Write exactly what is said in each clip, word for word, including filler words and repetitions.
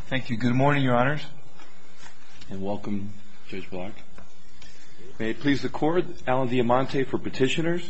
Thank you. Good morning, Your Honors. And welcome, Judge Block. May it please the Court, Alan Diamante for petitioners.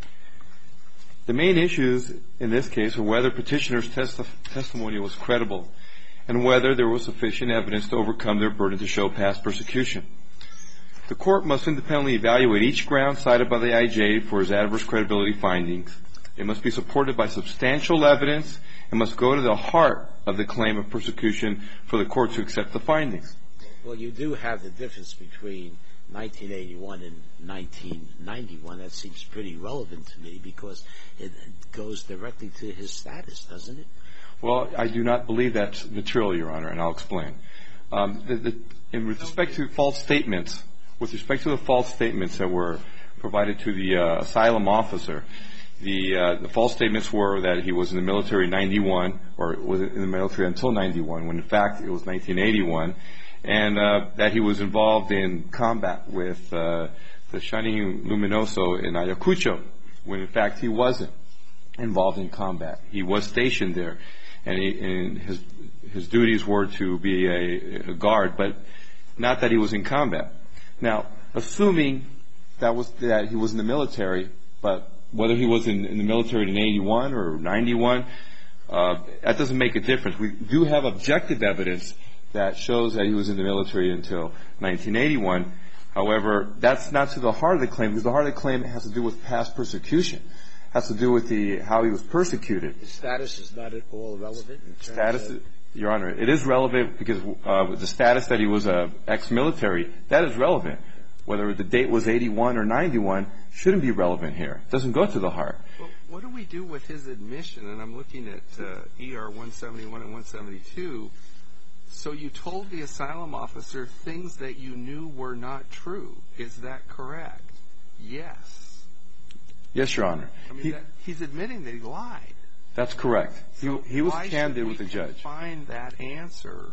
The main issues in this case are whether petitioners' testi- testimony was credible and whether there was sufficient evidence to overcome their burden to show past persecution. The Court must independently evaluate each ground cited by the I J for his adverse credibility findings. It must be supported by substantial evidence and must go to the heart of the claim of persecution for the Court to accept the findings. Well, you do have the difference between nineteen eighty-one and nineteen ninety-one. That seems pretty relevant to me because it goes directly to his status, doesn't it? Well, I do not believe that's material, Your Honor, and I'll explain. Um, the, the, in respect to false statements, with respect to the false statements that were provided to the uh, asylum officer, the, uh, the false statements were that he was in the military in ninety-one, or was in the military until ninety-one, when in fact it was nineteen eighty-one, and uh, that he was involved in combat with uh, the Shining Luminoso in Ayacucho, when in fact he wasn't involved in combat. He was stationed there, and, he, and his his duties were to be a, a guard, but not that he was in combat. Now, assuming that was that he was in the military, but whether he was in, in the military in eighty-one or ninety-one, uh, that doesn't make a difference. We do have objective evidence that shows that he was in the military until nineteen eighty-one. However, that's not to the heart of the claim, because the heart of the claim has to do with past persecution. It has to do with the how he was persecuted. His status is not at all relevant in terms status, of... Your Honor, it is relevant because uh, the status that he was a ex-military, that is relevant. Whether the date was eighty-one or ninety-one shouldn't be relevant here. It doesn't go to the heart. Well, what do we do with his admission? And I'm looking at uh, E R one seventy-one and one seventy-two. So you told the asylum officer things that you knew were not true. Is that correct? Yes. Yes, Your Honor. I mean, he, that, he's admitting that he lied. That's correct. So he, he was why candid with the should we judge. Find that answer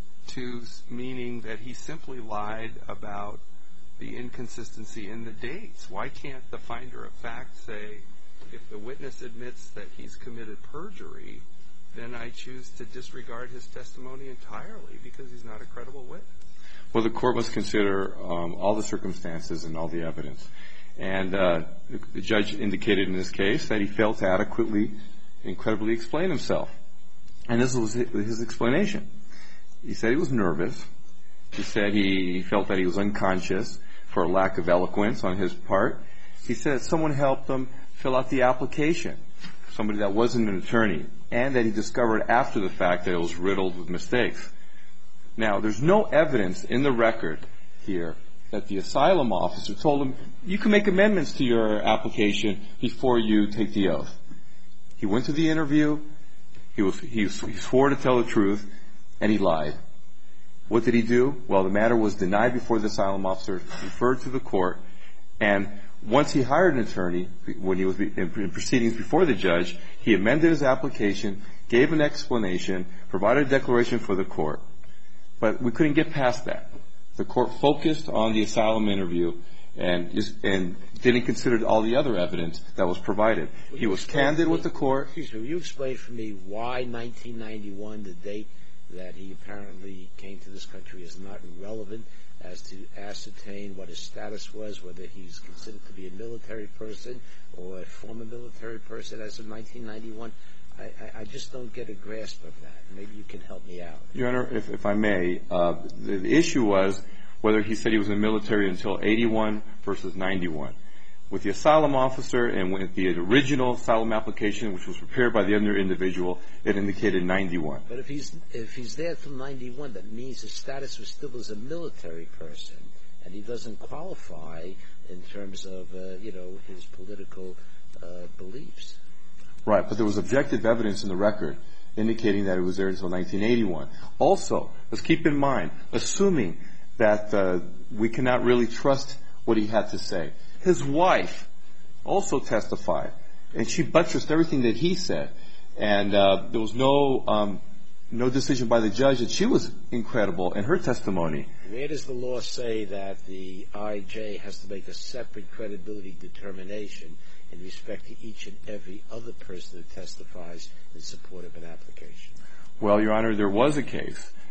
to meaning that he simply lied about the inconsistency in the dates. Why can't the finder of fact say, if the witness admits that he's committed perjury, then I choose to disregard his testimony entirely because he's not a credible witness? Well, the court must consider um, all the circumstances and all the evidence. And uh, the, the judge indicated in this case that he failed to adequately and credibly explain himself. And this was his explanation. He said he was nervous. He said he felt that he was unconscious for a lack of eloquence on his part. He said someone helped him fill out the application, somebody that wasn't an attorney, and that he discovered after the fact that it was riddled with mistakes. Now, there's no evidence in the record here that the asylum officer told him, you can make amendments to your application before you take the oath. He went to the interview, he, was, he, was, he swore to tell the truth, and he lied. What did he do? Well, the matter was denied before the asylum officer, referred to the court, and once he hired an attorney, when he was in proceedings before the judge, he amended his application, gave an explanation, provided a declaration for the court. But we couldn't get past that. The court focused on the asylum interview and, and didn't consider all the other evidence that was provided. He was candid with the court. Excuse me, will you explain for me why nineteen ninety-one, the date that he apparently came to this country, is not relevant as to ascertain what his status was, whether he's considered to be a military person or a former military person as of nineteen ninety-one? I, I, I just don't get a grasp of that. Maybe you can help me out. Your Honor, if, if I may, uh, the, the issue was whether he said he was in the military until eighty-one versus ninety-one. With the asylum officer and with the original asylum application, which was prepared by the other individual, it indicated ninety-one. But if he's if he's there from ninety-one, that means his status was still as a military person, and he doesn't qualify in terms of uh, you know his political uh, beliefs. Right, but there was objective evidence in the record indicating that it was there until nineteen eighty-one. Also, let's keep in mind, assuming that uh, we cannot really trust what he had to say, his wife also testified, and she buttressed everything that he said. And uh, there was no um, no decision by the judge that she was incredible in her testimony. Where does the law say that the I J has to make a separate credibility determination in respect to each and every other person who testifies in support of an application? Well, Your Honor, there was a case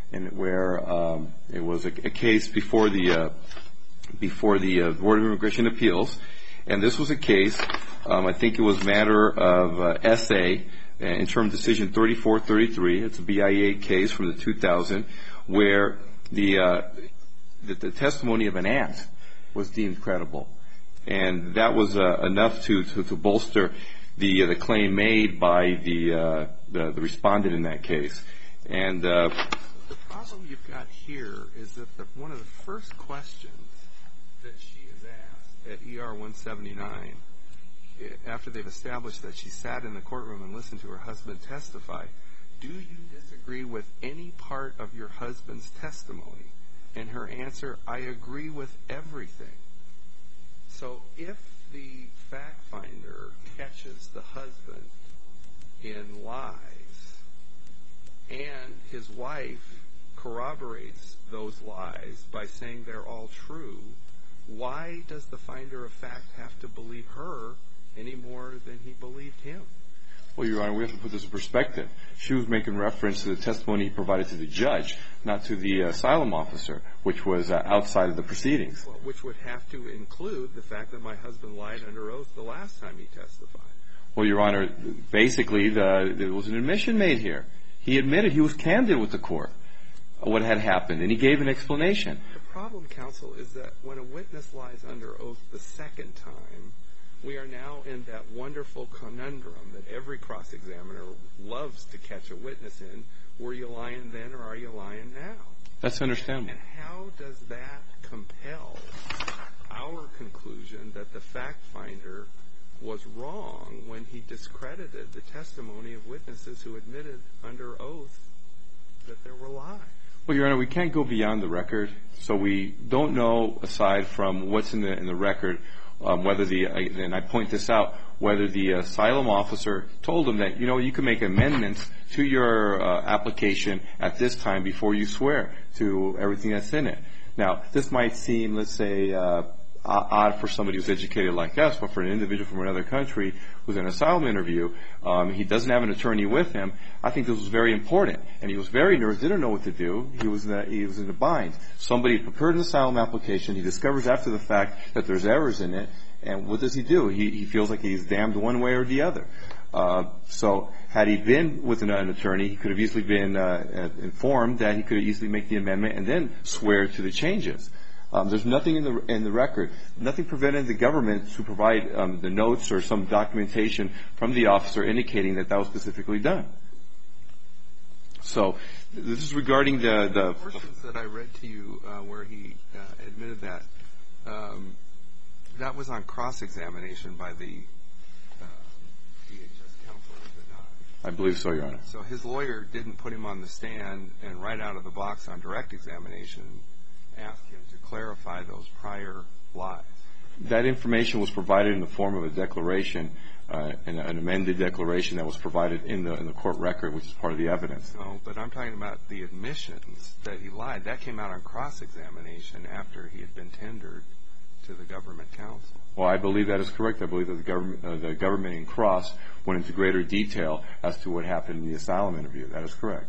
and where um, it was a, a case before the uh, before the uh, Board of Immigration Appeals, and this was a case. Um, I think it was a matter of uh, S A, interim decision thirty-four thirty-three. It's a B I A case from the two thousand, where the, uh, the the testimony of an aunt was deemed credible, and that was uh, enough to, to to bolster the uh, the claim made by the, uh, the the respondent in that case. And uh, the problem you've got here is that the, one of the first questions that she is asked at E R one seventy-nine, after they've established that she sat in the courtroom and listened to her husband testify, do you disagree with any part of your husband's testimony? And her answer, I agree with everything. So if the fact finder catches the husband in lies and his wife corroborates those lies by saying they're all true, why does the finder of fact have to believe her any more than he believed him? Well, Your Honor, we have to put this in perspective. She was making reference to the testimony he provided to the judge, not to the asylum officer, which was uh, outside of the proceedings. Well, which would have to include the fact that my husband lied under oath the last time he testified. Well, Your Honor, basically the, there was an admission made here. He admitted he was candid with the court, what had happened, and he gave an explanation. The problem, counsel, is that when a witness lies under oath the second time, we are now in that wonderful conundrum that every cross-examiner loves to catch a witness in. Were you lying then or are you lying now? That's understandable. And how does that compel our conclusion that the fact finder was wrong when he discredited the testimony of witnesses who admitted under oath that there were lies? Well, Your Honor, we can't go beyond the record, so we don't know, aside from what's in the in the record, um, whether the, and I point this out, whether the asylum officer told him that, you know, you can make amendments to your uh, application at this time before you swear to everything that's in it. Now, this might seem, let's say, uh, odd for somebody who's educated like us, but for an individual from another country who's in an asylum interview, um, he doesn't have an attorney with him. I think this was very important, and he was very nervous, didn't know what to do. He was in a, he was in a bind. Somebody prepared an asylum application. He discovers after the fact that there's errors in it, and what does he do? He, he feels like he's damned one way or the other. Uh, so had he been with an, an attorney, he could have easily been uh, informed that he could easily make the amendment and then swear to the changes. Um, there's nothing in the in the record, nothing prevented the government to provide um, the notes or some documentation from the officer indicating that that was specifically done. So this is regarding the the portions that I read to you uh, where he uh, admitted that um, that was on cross-examination by the uh, D H S counsel, is it not? I believe so, Your Honor. So his lawyer didn't put him on the stand and right out of the box on direct examination ask him to clarify those prior lies. That information was provided in the form of a declaration, uh, an, an amended declaration that was provided in the in the court record, which is part of the evidence. No, but I'm talking about the admissions that he lied. That came out on cross-examination after he had been tendered to the government counsel. Well, I believe that is correct. I believe that the government, uh, the government in cross went into greater detail as to what happened in the asylum interview. That is correct.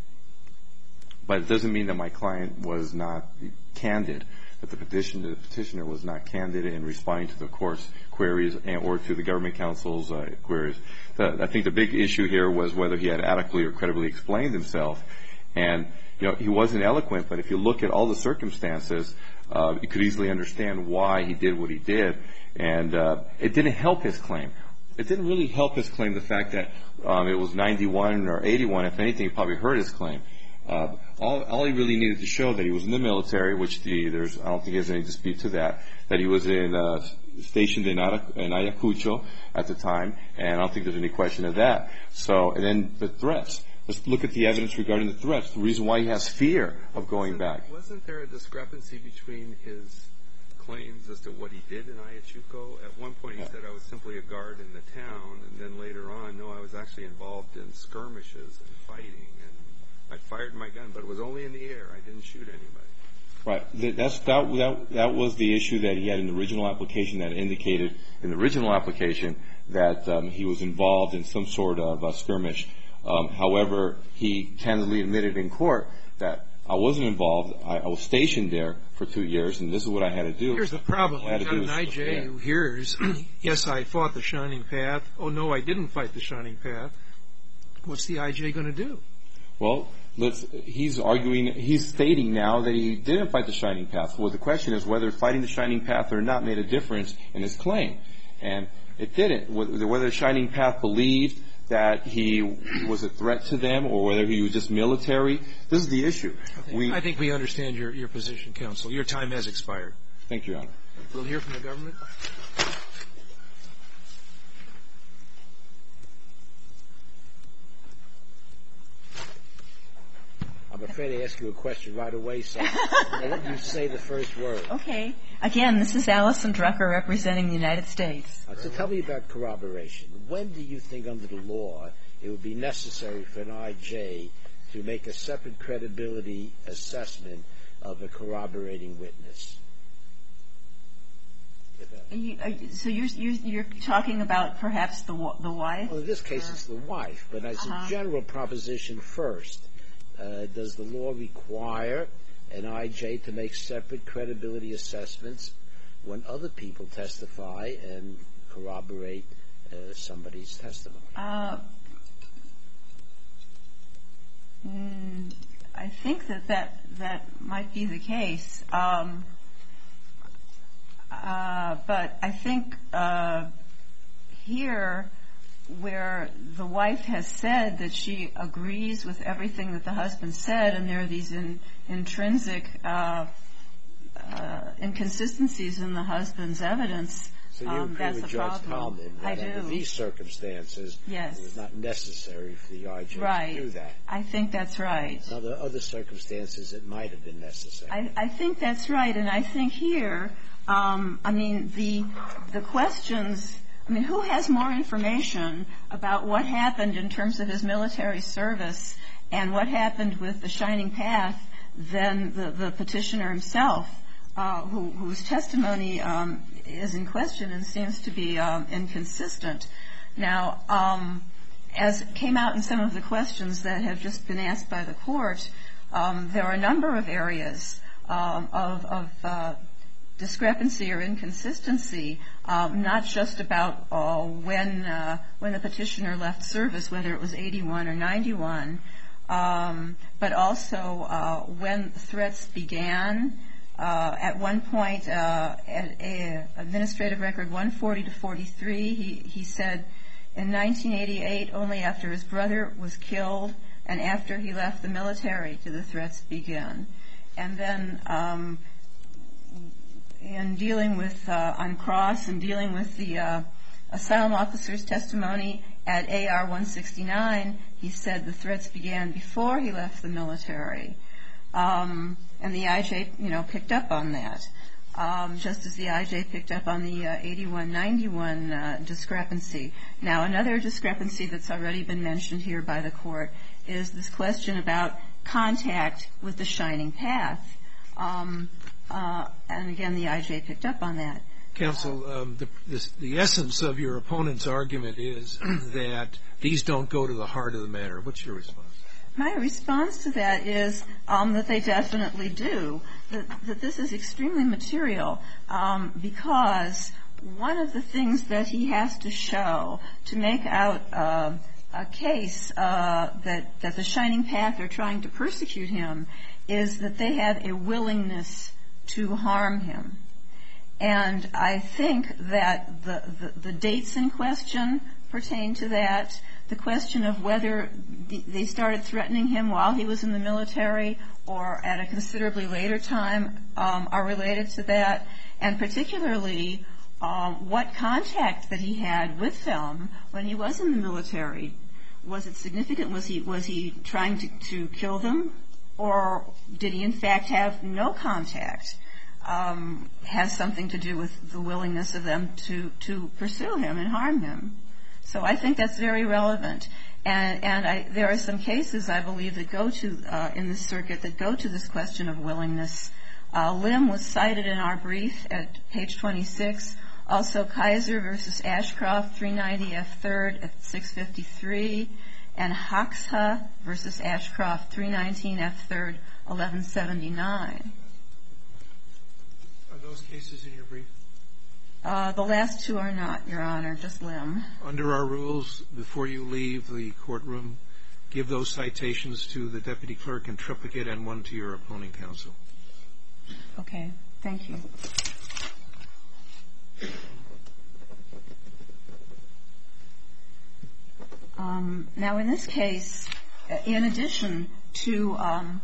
But it doesn't mean that my client was not candid, that the petition, the petitioner was not candid in responding to the court's queries and, or to the government counsel's uh, queries. The, I think the big issue here was whether he had adequately or credibly explained himself. And, you know, he wasn't eloquent, but if you look at all the circumstances, uh, you could easily understand why he did what he did. And uh, it didn't help his claim. It didn't really help his claim, the fact that um, it was ninety-one or eighty-one. If anything, it probably hurt his claim. Uh, all, all he really needed to show that he was in the military, which the, there's, I don't think there's any dispute to that, that he was in, uh, stationed in, in Ayacucho at the time, and I don't think there's any question of that. So, and then the threats. Let's look at the evidence regarding the threats, the reason why he has fear of going wasn't, back. Wasn't there a discrepancy between his claims as to what he did in Ayacucho? At one point he Yeah. said I was simply a guard in the town, and then later on, no, I was actually involved in skirmishes and fighting, and I fired my gun, but it was only in the air. I didn't shoot anybody. Right. That's, that, that, that was the issue that he had in the original application, that indicated in the original application that um, he was involved in some sort of uh, skirmish. Um, however, he candidly admitted in court that I wasn't involved. I, I was stationed there for two years, and this is what I had to do. Here's the problem. You've got an I J yeah. who hears, yes, I fought the Shining Path. Oh, no, I didn't fight the Shining Path. What's the I J going to do? Well, let's, he's arguing, he's stating now that he didn't fight the Shining Path. Well, the question is whether fighting the Shining Path or not made a difference in his claim. And it didn't. Whether the Shining Path believed that he was a threat to them or whether he was just military, this is the issue. I think we, I think we understand your, your position, counsel. Your time has expired. Thank you, Your Honor. We'll hear from the government. I'm afraid to ask you a question right away, so I'll let you say the first word. Okay. Again, this is Allison Drucker representing the United States. Uh, so tell me about corroboration. When do you think under the law it would be necessary for an I J to make a separate credibility assessment of a corroborating witness? Are you, are you, so you're, you're you're talking about perhaps the the wife? Well, in this case, or? It's the wife. But as uh-huh. a general proposition first, uh, does the law require an I J to make separate credibility assessments when other people testify and corroborate uh, somebody's testimony? Uh, mm, I think that, that that might be the case. Um, uh, but I think uh, here, where the wife has said that she agrees with everything that the husband said, and there are these in, intrinsic uh, uh, inconsistencies in the husband's evidence. So you um, agree that's with the Judge problem. Tallman that I do. under these circumstances, yes. it was not necessary for the I J right. to do that. I think that's right. Now, there are other circumstances it might have been necessary. I, I think that's right, and I think here, um, I mean, the the questions. I mean, who has more information about what happened in terms of his military service and what happened with the Shining Path than the, the petitioner himself, uh, who, whose testimony um, is in question and seems to be um, inconsistent. Now, um, as came out in some of the questions that have just been asked by the court, um, there are a number of areas um, of, of uh, discrepancy or inconsistency, um, not just about uh, when uh, when the petitioner left service, whether it was eighty-one or ninety-one, um, but also uh, when threats began. Uh, at one point, uh, at a Administrative Record one forty to forty-three, he, he said, in nineteen eighty-eight, only after his brother was killed and after he left the military did the threats begin. And then um, in dealing with, uh, on cross and dealing with the uh, asylum officer's testimony at A R one sixty-nine, he said the threats began before he left the military. Um, and the I J, you know, picked up on that, um, just as the I J picked up on the uh, eighty-one ninety-one uh, discrepancy. Now, another discrepancy that's already been mentioned here by the court is this question about contact with the Shining Path. Um, Uh, and again, the I J picked up on that. Counsel, um, the, this, the essence of your opponent's argument is that these don't go to the heart of the matter. What's your response? My response to that is um, that they definitely do, that, that this is extremely material um, because one of the things that he has to show to make out uh, a case uh, that, that the Shining Path are trying to persecute him is that they have a willingness to harm him. And I think that the, the, the dates in question pertain to that. The question of whether they started threatening him while he was in the military or at a considerably later time um, are related to that. And particularly um, what contact that he had with them when he was in the military. Was it significant? Was he, was he trying to, to kill them? Or did he in fact have no contact? Um, has something to do with the willingness of them to, to pursue him and harm him. So I think that's very relevant. And, and I, there are some cases, I believe, that go to, uh, in this circuit, that go to this question of willingness. Uh, Lim was cited in our brief at page twenty-six. Also Kaiser versus Ashcroft, three ninety F third at six fifty-three. and Hoxha v. Ashcroft, three nineteen F third, eleven seventy-nine. Are those cases in your brief? Uh, the last two are not, Your Honor, just Lim. Under our rules, before you leave the courtroom, give those citations to the deputy clerk in triplicate and one to your opposing counsel. Okay. Thank you. Um, now, in this case, in addition to um,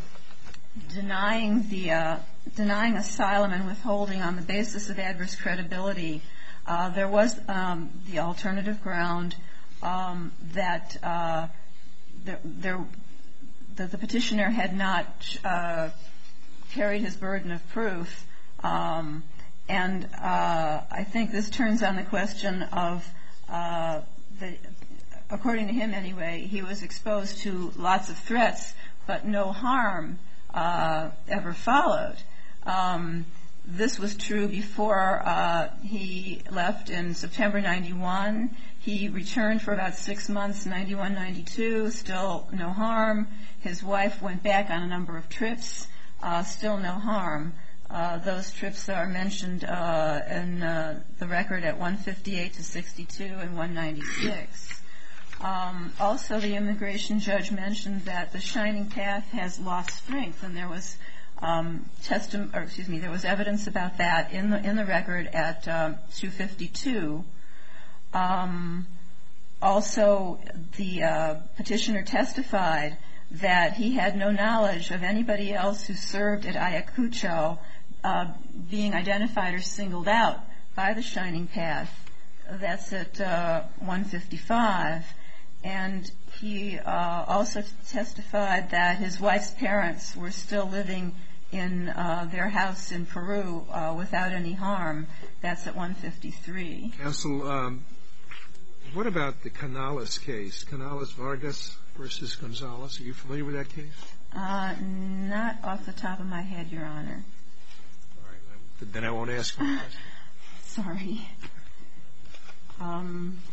denying the uh, denying asylum and withholding on the basis of adverse credibility, uh, there was um, the alternative ground um, that uh, there, there that the petitioner had not uh, carried his burden of proof, um, and uh, I think this turns on the question of uh, the. According to him, anyway, he was exposed to lots of threats, but no harm uh, ever followed. Um, this was true before uh, he left in September ninety-one. He returned for about six months, ninety-one, ninety-two, still no harm. His wife went back on a number of trips, uh, still no harm. Uh, those trips are mentioned uh, in uh, the record at one fifty-eight to sixty-two and one ninety-six. Um, also, the immigration judge mentioned that the Shining Path has lost strength, and there was um, testim- or excuse me, there was evidence about that in the in the record at um, two fifty-two. Um, also, the uh, petitioner testified that he had no knowledge of anybody else who served at Ayacucho uh, being identified or singled out by the Shining Path. That's at uh, one fifty-five. And he uh, also testified that his wife's parents were still living in uh, their house in Peru uh, without any harm. That's at one fifty-three. Counsel, um, what about the Canales case, Canales-Vargas versus Gonzalez? Are you familiar with that case? Uh, not off the top of my head, Your Honor. All right. Then I won't ask you a question. Sorry. Um...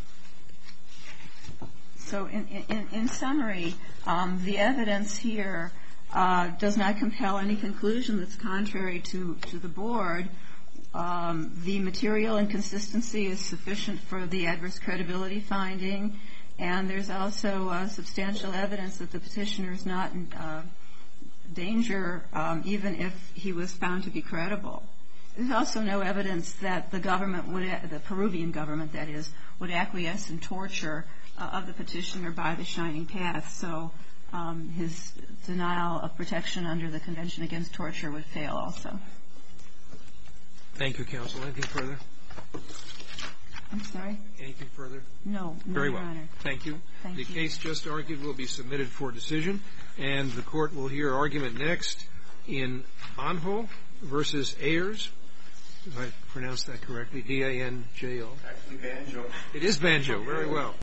So in, in, in summary, um, the evidence here uh, does not compel any conclusion that's contrary to, to the board. Um, the material inconsistency is sufficient for the adverse credibility finding, and there's also uh, substantial evidence that the petitioner is not in uh, danger, um, even if he was found to be credible. There's also no evidence that the government would, the Peruvian government, that is, would acquiesce in torture Uh, of the petitioner by the Shining Path, so um, his denial of protection under the Convention Against Torture would fail also. Thank you, Counsel. Anything further? I'm sorry? Anything further? No, no, Very Your well. Honor. Thank you. Thank the you. case just argued will be submitted for decision, and the court will hear argument next in Banjo versus Ayers. If I pronounced that correctly, D A N J O. Actually, Banjo. It is Banjo. Very well.